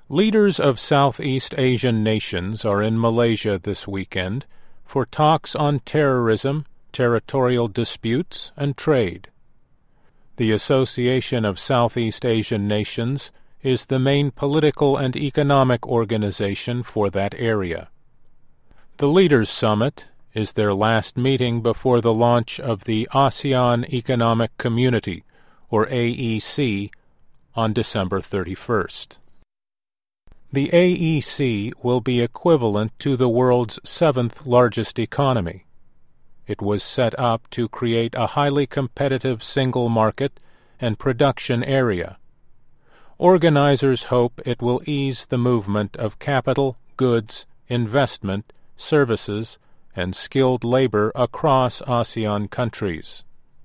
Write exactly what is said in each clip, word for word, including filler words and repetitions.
Leaders of Southeast Asian nations are in Malaysia this weekend for talks on terrorism, territorial disputes, and trade. The Association of Southeast Asian Nations is the main political and economic organization for that area. The Leaders' Summit is their last meeting before the launch of the ASEAN Economic Community, or A E C, on December thirty-first. The A E C will be equivalent to the world's seventh largest economy. It was set up to create a highly competitive single market and production area. Organizers hope it will ease the movement of capital, goods, investment, services, and skilled labor across ASEAN countries.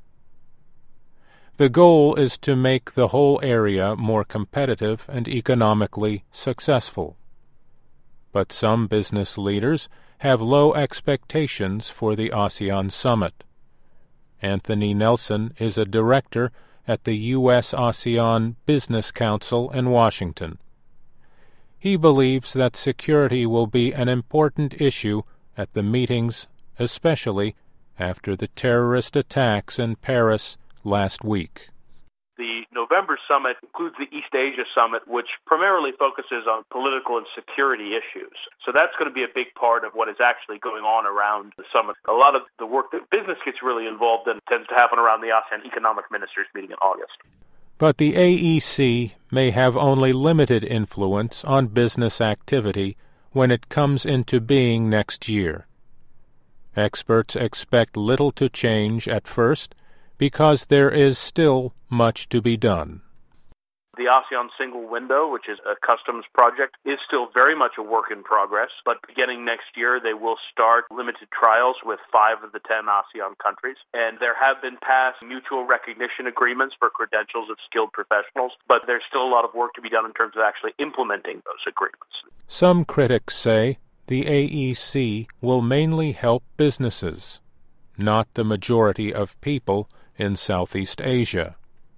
The goal is to make the whole area more competitive and economically successful. But some business leaders have low expectations for the ASEAN Summit. Anthony Nelson is a director at the U S ASEAN Business Council in Washington. He believes that security will be an important issue at the meetings, especially after the terrorist attacks in Paris last week. The November summit includes the East Asia Summit, which primarily focuses on political and security issues. So that's going to be a big part of what is actually going on around the summit. A lot of the work that business gets really involved in tends to happen around the ASEAN Economic Ministers meeting in August. But the A E C may have only limited influence on business activity when it comes into being next year. Experts expect little to change at first, because there is still much to be done. The ASEAN Single Window, which is a customs project, is still very much a work in progress, but beginning next year they will start limited trials with five of the ten ASEAN countries, and there have been passed mutual recognition agreements for credentials of skilled professionals, but there's still a lot of work to be done in terms of actually implementing those agreements. Some critics say the A E C will mainly help businesses, not the majority of people in Southeast Asia.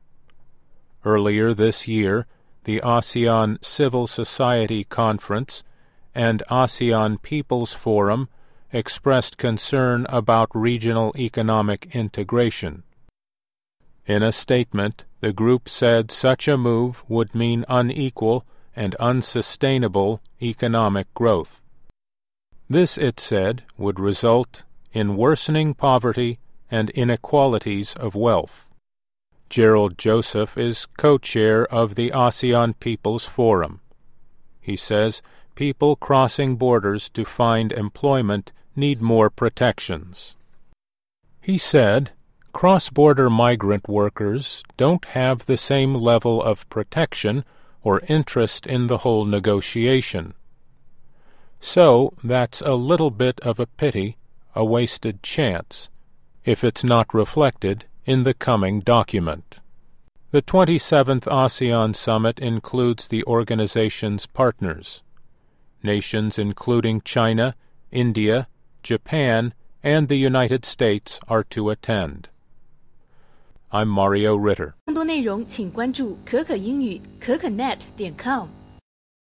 Earlier this year, the ASEAN Civil Society Conference and ASEAN People's Forum expressed concern about regional economic integration. In a statement, the group said such a move would mean unequal and unsustainable economic growth. This, it said, would result in worsening poverty and inequalities of wealth. Gerald Joseph is co-chair of the ASEAN People's Forum. He says people crossing borders to find employment need more protections. He said cross-border migrant workers don't have the same level of protection or interest in the whole negotiation. So that's a little bit of a pity, a wasted chance, if it's not reflected in the coming document. The twenty-seventh ASEAN Summit includes the organization's partners. Nations including China, India, Japan, and the United States are to attend. I'm Mario Ritter. 更多内容请关注可可英语可可 net 点 com。